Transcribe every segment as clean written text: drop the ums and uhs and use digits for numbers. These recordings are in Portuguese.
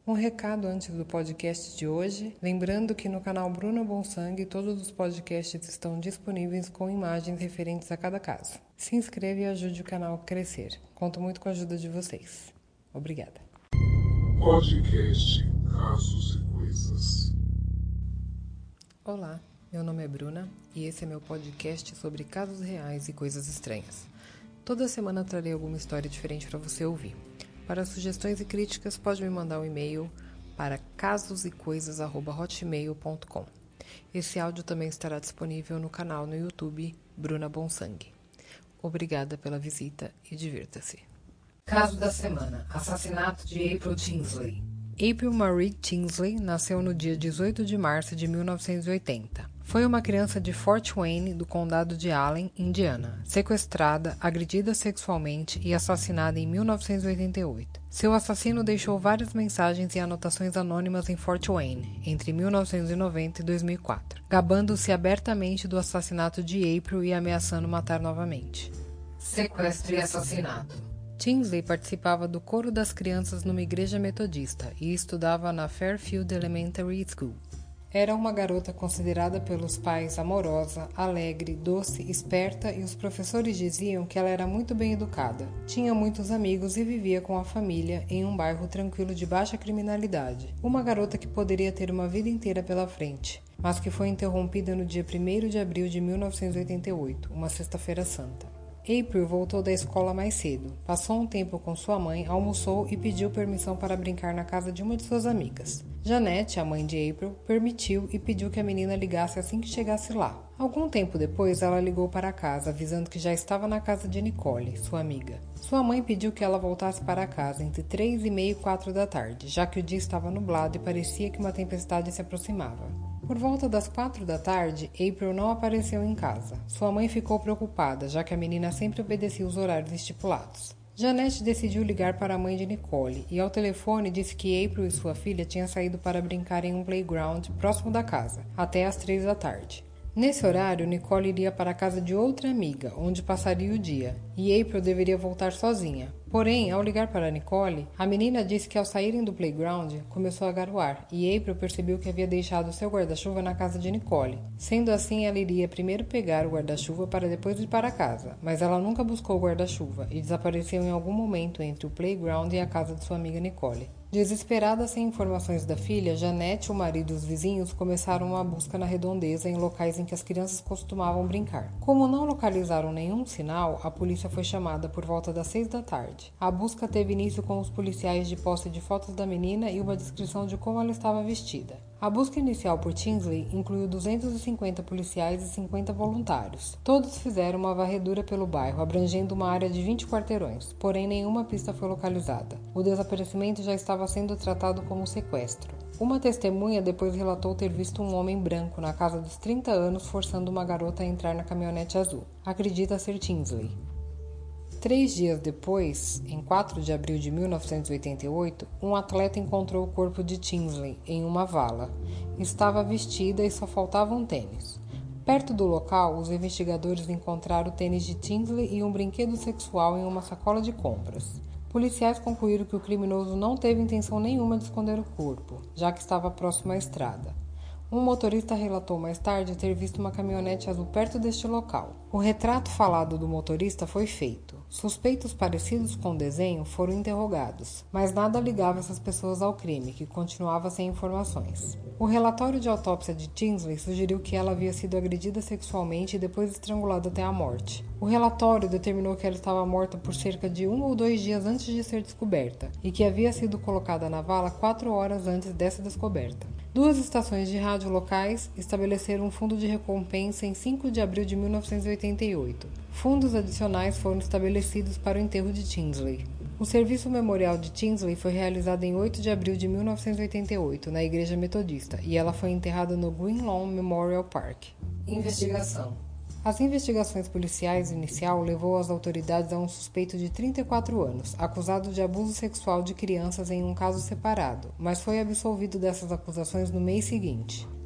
Um recado antes do podcast de hoje, lembrando que no canal Bruna Bom Sangue todos os podcasts estão disponíveis com imagens referentes a cada caso. Se inscreva e ajude o canal a crescer. Conto muito com a ajuda de vocês. Obrigada. Podcast Casos e Coisas. Olá, meu nome é Bruna e esse é meu podcast sobre casos reais e coisas estranhas. Toda semana trarei alguma história diferente para você ouvir. Para sugestões e críticas, pode me mandar um e-mail para casosecoisas@hotmail.com. Esse áudio também estará disponível no canal no YouTube Bruna Bom Sangue. Obrigada pela visita e divirta-se. Caso da semana: assassinato de April Tinsley. April Marie Tinsley nasceu no dia 18 de março de 1980. Foi uma criança de Fort Wayne, do condado de Allen, Indiana, sequestrada, agredida sexualmente e assassinada em 1988. Seu assassino deixou várias mensagens e anotações anônimas em Fort Wayne, entre 1990 e 2004, gabando-se abertamente do assassinato de April e ameaçando matar novamente. Sequestro e assassinato. Tinsley participava do coro das crianças numa igreja metodista e estudava na Fairfield Elementary School. Era uma garota considerada pelos pais amorosa, alegre, doce, esperta e os professores diziam que ela era muito bem educada. Tinha muitos amigos e vivia com a família em um bairro tranquilo de baixa criminalidade. Uma garota que poderia ter uma vida inteira pela frente, mas que foi interrompida no dia 1º de abril de 1988, uma sexta-feira santa. April voltou da escola mais cedo, passou um tempo com sua mãe, almoçou e pediu permissão para brincar na casa de uma de suas amigas. Janete, a mãe de April, permitiu e pediu que a menina ligasse assim que chegasse lá. Algum tempo depois, ela ligou para casa, avisando que já estava na casa de Nicole, sua amiga. Sua mãe pediu que ela voltasse para casa entre 3h30 e 4 da tarde, já que o dia estava nublado e parecia que uma tempestade se aproximava. Por volta das 4 da tarde, April não apareceu em casa. Sua mãe ficou preocupada, já que a menina sempre obedecia os horários estipulados. Janete decidiu ligar para a mãe de Nicole e ao telefone disse que April e sua filha tinham saído para brincar em um playground próximo da casa, até às 3 da tarde. Nesse horário, Nicole iria para a casa de outra amiga, onde passaria o dia, e April deveria voltar sozinha. Porém, ao ligar para Nicole, a menina disse que ao saírem do playground, começou a garoar, e April percebeu que havia deixado seu guarda-chuva na casa de Nicole. Sendo assim, ela iria primeiro pegar o guarda-chuva para depois ir para casa, mas ela nunca buscou o guarda-chuva e desapareceu em algum momento entre o playground e a casa de sua amiga Nicole. Desesperada sem informações da filha, Janete, o marido e os vizinhos começaram uma busca na redondeza em locais em que as crianças costumavam brincar. Como não localizaram nenhum sinal, a polícia foi chamada por volta das 6 da tarde. A busca teve início com os policiais de posse de fotos da menina e uma descrição de como ela estava vestida. A busca inicial por Tinsley incluiu 250 policiais e 50 voluntários. Todos fizeram uma varredura pelo bairro, abrangendo uma área de 20 quarteirões, porém nenhuma pista foi localizada. O desaparecimento já estava sendo tratado como sequestro. Uma testemunha depois relatou ter visto um homem branco na casa dos 30 anos forçando uma garota a entrar na caminhonete azul. Acredita ser Tinsley. 3 dias depois, em 4 de abril de 1988, um atleta encontrou o corpo de Tinsley em uma vala. Estava vestida e só faltava um tênis. Perto do local, os investigadores encontraram o tênis de Tinsley e um brinquedo sexual em uma sacola de compras. Policiais concluíram que o criminoso não teve intenção nenhuma de esconder o corpo, já que estava próximo à estrada. Um motorista relatou mais tarde ter visto uma caminhonete azul perto deste local. O retrato falado do motorista foi feito. Suspeitos parecidos com o desenho foram interrogados, mas nada ligava essas pessoas ao crime, que continuava sem informações. O relatório de autópsia de Tinsley sugeriu que ela havia sido agredida sexualmente e depois estrangulada até a morte. O relatório determinou que ela estava morta por cerca de 1 ou 2 dias antes de ser descoberta e que havia sido colocada na vala 4 horas antes dessa descoberta. 2 estações de rádio locais estabeleceram um fundo de recompensa em 5 de abril de 1988. Fundos adicionais foram estabelecidos para o enterro de Tinsley. O serviço memorial de Tinsley foi realizado em 8 de abril de 1988, na Igreja Metodista, e ela foi enterrada no Green Lawn Memorial Park. Investigação. As investigações policiais inicial levou as autoridades a um suspeito de 34 anos, acusado de abuso sexual de crianças em um caso separado, mas foi absolvido dessas acusações no mês seguinte.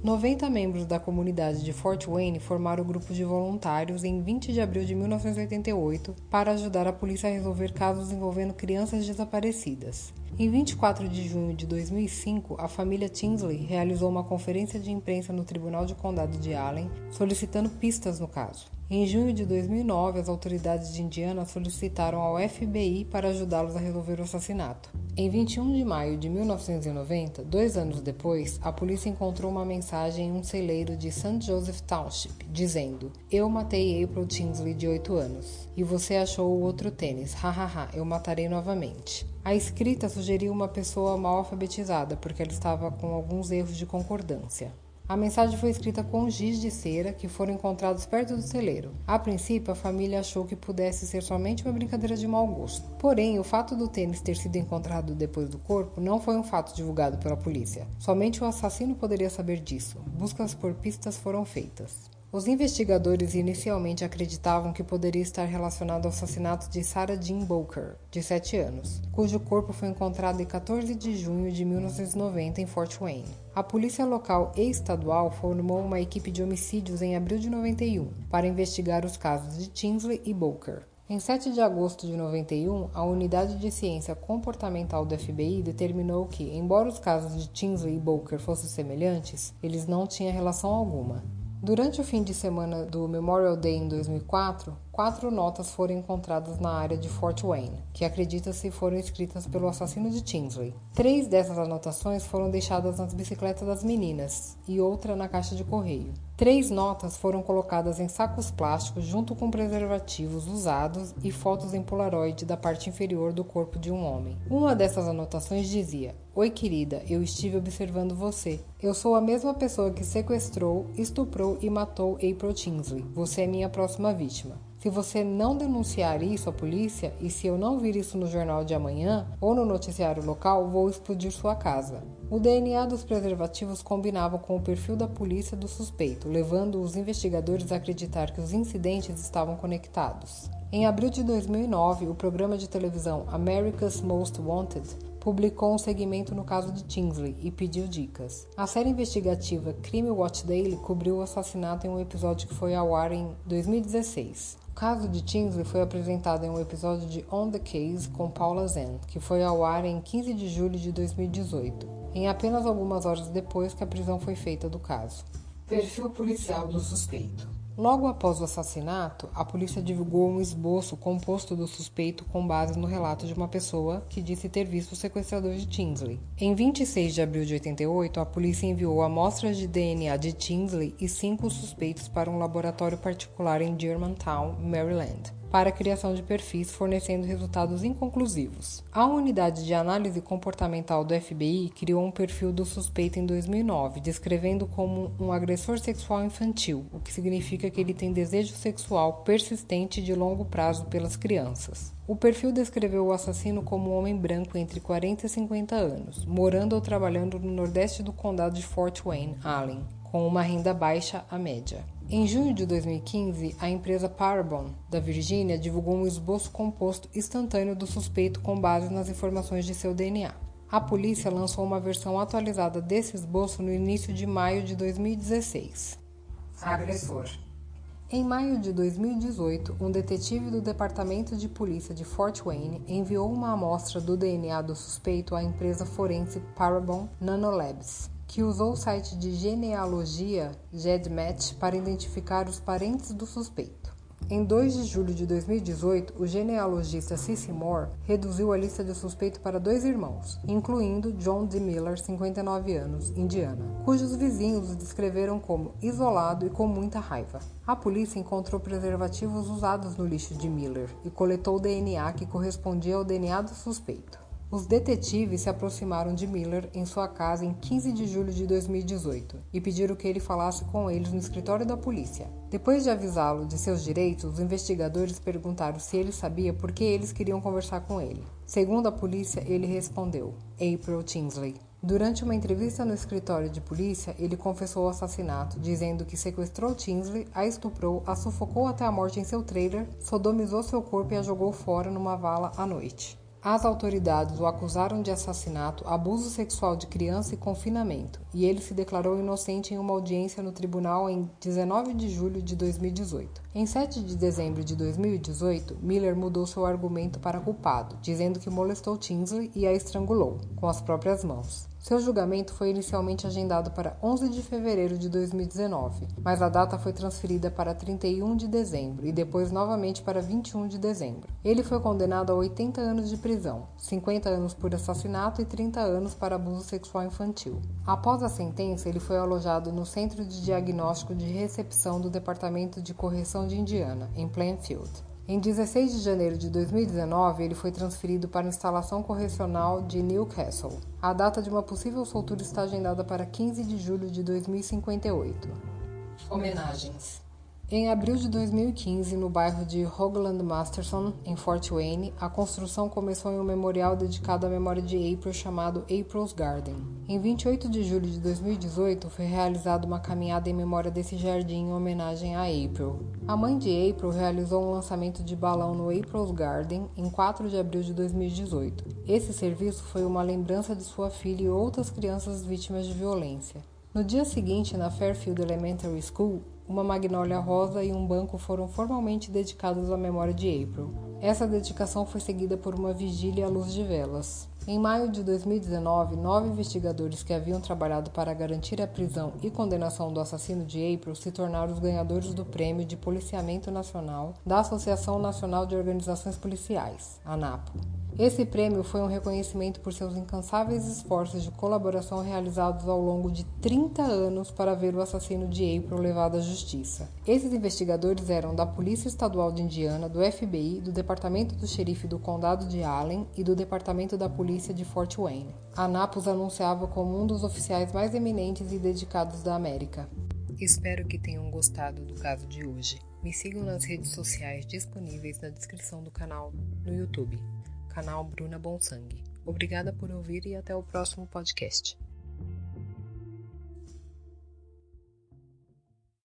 90 membros da comunidade de Fort Wayne formaram o grupo de voluntários em 20 de abril de 1988 para ajudar a polícia a resolver casos envolvendo crianças desaparecidas. Em 24 de junho de 2005, a família Tinsley realizou uma conferência de imprensa no Tribunal de Condado de Allen, solicitando pistas no caso. Em junho de 2009, as autoridades de Indiana solicitaram ao FBI para ajudá-los a resolver o assassinato. Em 21 de maio de 1990, 2 anos depois, a polícia encontrou uma mensagem em um celeiro de St. Joseph Township, dizendo: "Eu matei April Tinsley, de 8 anos. E você achou o outro tênis. Hahaha, eu matarei novamente." A escrita sugeria uma pessoa mal alfabetizada, porque ela estava com alguns erros de concordância. A mensagem foi escrita com giz de cera que foram encontrados perto do celeiro. A princípio, a família achou que pudesse ser somente uma brincadeira de mau gosto. Porém, o fato do tênis ter sido encontrado depois do corpo não foi um fato divulgado pela polícia. Somente o assassino poderia saber disso. Buscas por pistas foram feitas. Os investigadores inicialmente acreditavam que poderia estar relacionado ao assassinato de Sarah Jean Bowker, de 7 anos, cujo corpo foi encontrado em 14 de junho de 1990 em Fort Wayne. A polícia local e estadual formou uma equipe de homicídios em abril de 91 para investigar os casos de Tinsley e Bowker. Em 7 de agosto de 91, a Unidade de Ciência Comportamental do FBI determinou que, embora os casos de Tinsley e Bowker fossem semelhantes, eles não tinham relação alguma. Durante o fim de semana do Memorial Day em 2004, 4 notas foram encontradas na área de Fort Wayne, que acredita-se foram escritas pelo assassino de Tinsley. 3 dessas anotações foram deixadas nas bicicletas das meninas e outra na caixa de correio. 3 notas foram colocadas em sacos plásticos junto com preservativos usados e fotos em Polaroid da parte inferior do corpo de um homem. Uma dessas anotações dizia: "Oi, querida, eu estive observando você. Eu sou a mesma pessoa que sequestrou, estuprou e matou April Tinsley. Você é minha próxima vítima. Se você não denunciar isso à polícia e se eu não vir isso no jornal de amanhã ou no noticiário local, vou explodir sua casa." O DNA dos preservativos combinava com o perfil da polícia do suspeito, levando os investigadores a acreditar que os incidentes estavam conectados. Em abril de 2009, o programa de televisão America's Most Wanted publicou um segmento no caso de Tinsley e pediu dicas. A série investigativa Crime Watch Daily cobriu o assassinato em um episódio que foi ao ar em 2016. O caso de Tinsley foi apresentado em um episódio de On the Case com Paula Zen, que foi ao ar em 15 de julho de 2018, em apenas algumas horas depois que a prisão foi feita do caso. Perfil policial do suspeito. Logo após o assassinato, a polícia divulgou um esboço composto do suspeito com base no relato de uma pessoa que disse ter visto o sequestrador de Tinsley. Em 26 de abril de 88, a polícia enviou amostras de DNA de Tinsley e 5 suspeitos para um laboratório particular em Germantown, Maryland, para a criação de perfis, fornecendo resultados inconclusivos. A unidade de análise comportamental do FBI criou um perfil do suspeito em 2009, descrevendo como um agressor sexual infantil, o que significa que ele tem desejo sexual persistente de longo prazo pelas crianças. O perfil descreveu o assassino como um homem branco entre 40 e 50 anos, morando ou trabalhando no nordeste do condado de Fort Wayne, Allen, com uma renda baixa à média. Em junho de 2015, a empresa Parabon, da Virgínia, divulgou um esboço composto instantâneo do suspeito com base nas informações de seu DNA. A polícia lançou uma versão atualizada desse esboço no início de maio de 2016. Agressor. Em maio de 2018, um detetive do Departamento de Polícia de Fort Wayne enviou uma amostra do DNA do suspeito à empresa forense Parabon Nanolabs, que usou o site de genealogia GEDmatch para identificar os parentes do suspeito. Em 2 de julho de 2018, o genealogista Cissy Moore reduziu a lista de suspeito para 2 irmãos, incluindo John D. Miller, 59 anos, Indiana, cujos vizinhos o descreveram como isolado e com muita raiva. A polícia encontrou preservativos usados no lixo de Miller e coletou o DNA que correspondia ao DNA do suspeito. Os detetives se aproximaram de Miller em sua casa em 15 de julho de 2018 e pediram que ele falasse com eles no escritório da polícia. Depois de avisá-lo de seus direitos, os investigadores perguntaram se ele sabia por que eles queriam conversar com ele. Segundo a polícia, ele respondeu: April Tinsley. Durante uma entrevista no escritório de polícia, ele confessou o assassinato, dizendo que sequestrou Tinsley, a estuprou, a sufocou até a morte em seu trailer, sodomizou seu corpo e a jogou fora numa vala à noite. As autoridades o acusaram de assassinato, abuso sexual de criança e confinamento, e ele se declarou inocente em uma audiência no tribunal em 19 de julho de 2018. Em 7 de dezembro de 2018, Miller mudou seu argumento para culpado, dizendo que molestou Tinsley e a estrangulou, com as próprias mãos. Seu julgamento foi inicialmente agendado para 11 de fevereiro de 2019, mas a data foi transferida para 31 de dezembro e depois novamente para 21 de dezembro. Ele foi condenado a 80 anos de prisão, 50 anos por assassinato e 30 anos para abuso sexual infantil. Após a sentença, ele foi alojado no Centro de Diagnóstico de Recepção do Departamento de Correção de Indiana, em Plainfield. Em 16 de janeiro de 2019, ele foi transferido para a instalação correcional de Newcastle. A data de uma possível soltura está agendada para 15 de julho de 2058. Homenagens. Em abril de 2015, no bairro de Hoagland Masterson, em Fort Wayne, a construção começou em um memorial dedicado à memória de April chamado April's Garden. Em 28 de julho de 2018, foi realizada uma caminhada em memória desse jardim em homenagem a April. A mãe de April realizou um lançamento de balão no April's Garden em 4 de abril de 2018. Esse serviço foi uma lembrança de sua filha e outras crianças vítimas de violência. No dia seguinte, na Fairfield Elementary School, uma magnólia rosa e um banco foram formalmente dedicados à memória de April. Essa dedicação foi seguida por uma vigília à luz de velas. Em maio de 2019, 9 investigadores que haviam trabalhado para garantir a prisão e condenação do assassino de April se tornaram os ganhadores do Prêmio de Policiamento Nacional da Associação Nacional de Organizações Policiais, ANAPO. Esse prêmio foi um reconhecimento por seus incansáveis esforços de colaboração realizados ao longo de 30 anos para ver o assassino de April levado à justiça. Esses investigadores eram da Polícia Estadual de Indiana, do FBI, do Departamento do Xerife do Condado de Allen e do Departamento da Polícia de Fort Wayne. A ANAPO os anunciava como um dos oficiais mais eminentes e dedicados da América. Espero que tenham gostado do caso de hoje. Me sigam nas redes sociais disponíveis na descrição do canal no YouTube. Canal Bruna Bonsangue. Obrigada por ouvir e até o próximo podcast.